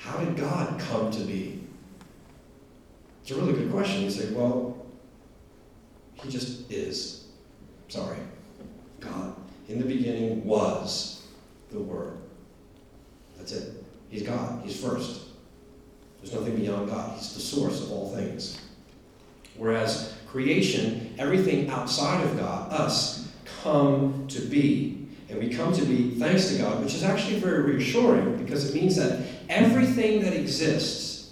how did God come to be? It's a really good question. You say, well, he just is. Sorry. God, in the beginning, was the Word. That's it. He's God. He's first. There's nothing beyond God. He's the source of all things. Whereas creation, everything outside of God, us, come to be. And we come to be thanks to God, which is actually very reassuring because it means that everything that exists,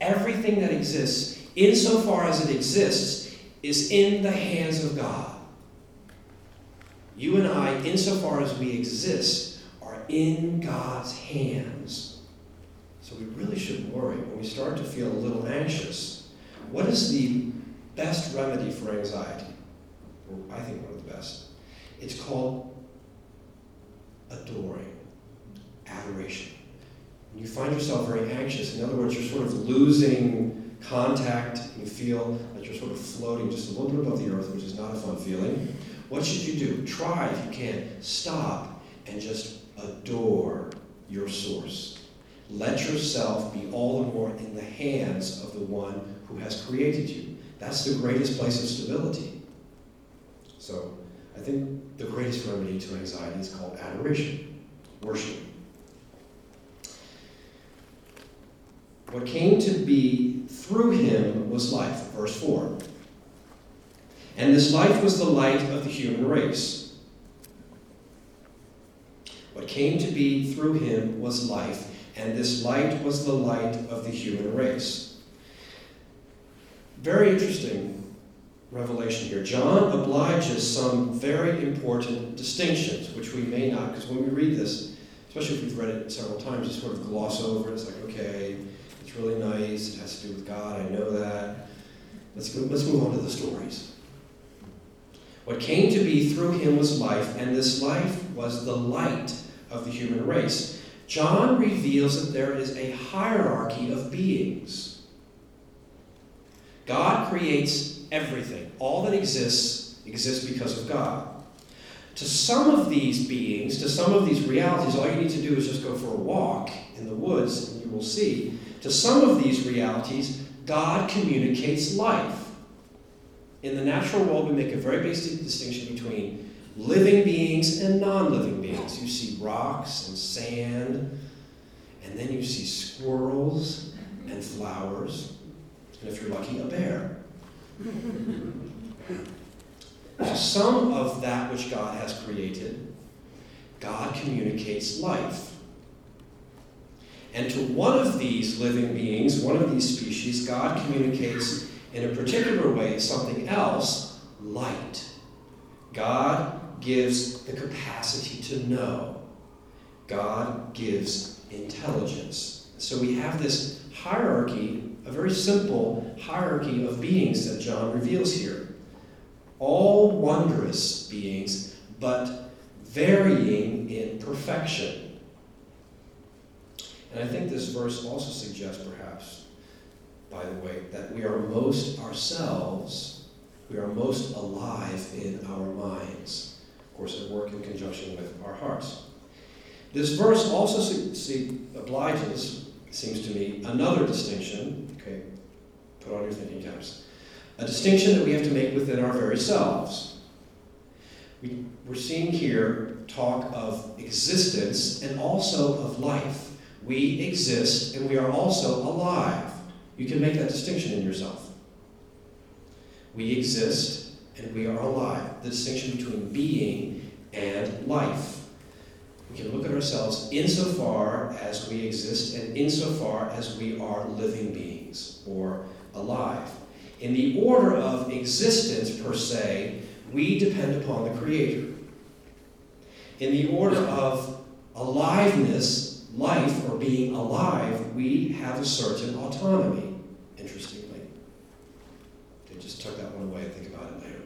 insofar as it exists, is in the hands of God. You and I, insofar as we exist, are in God's hands. So we really shouldn't worry when we start to feel a little anxious. What is the best remedy for anxiety? Or I think one of the best. It's called adoring, adoration. When you find yourself very anxious, in other words, you're sort of losing contact, you feel like you're sort of floating just a little bit above the earth, which is not a fun feeling. What should you do? Try, if you can, stop and just adore your source. Let yourself be all the more in the hands of the one who has created you. That's the greatest place of stability. So I think the greatest remedy to anxiety is called adoration, worship. What came to be through him was life, verse 4. And this life was the light of the human race. What came to be through him was life, and this light was the light of the human race. Very interesting revelation here. John obliges some very important distinctions, which we may not, because when we read this, especially if we've read it several times, you sort of gloss over it. It's like, okay, it's really nice, it has to do with God, I know that. Let's move on to the stories. What came to be through him was life, and this life was the light of the human race. John reveals that there is a hierarchy of beings. God creates everything. All that exists because of God. To some of these beings, to some of these realities, all you need to do is just go for a walk in the woods, and you will see. To some of these realities, God communicates life. In the natural world, we make a very basic distinction between living beings and non-living beings. You see rocks and sand, and then you see squirrels and flowers, and if you're lucky, a bear. Some of that which God has created, God communicates life. And to one of these living beings, one of these species, God communicates in a particular way something else, light. God gives the capacity to know. God gives intelligence. So we have this hierarchy, a very simple hierarchy of beings that John reveals here. All wondrous beings, but varying in perfection. And I think this verse also suggests, perhaps, by the way, that we are most ourselves, we are most alive in our minds. Of course, at work in conjunction with our hearts. This verse also obliges, seems to me, another distinction. Okay, put on your thinking caps. A distinction that we have to make within our very selves. We're seeing here talk of existence and also of life. We exist and we are also alive. You can make that distinction in yourself. We exist and we are alive. The distinction between being and life. We can look at ourselves insofar as we exist and insofar as we are living beings or alive. In the order of existence, per se, we depend upon the Creator. In the order of aliveness, life, or being alive, we have a certain autonomy, interestingly. Okay, just tuck that one away and think about it later.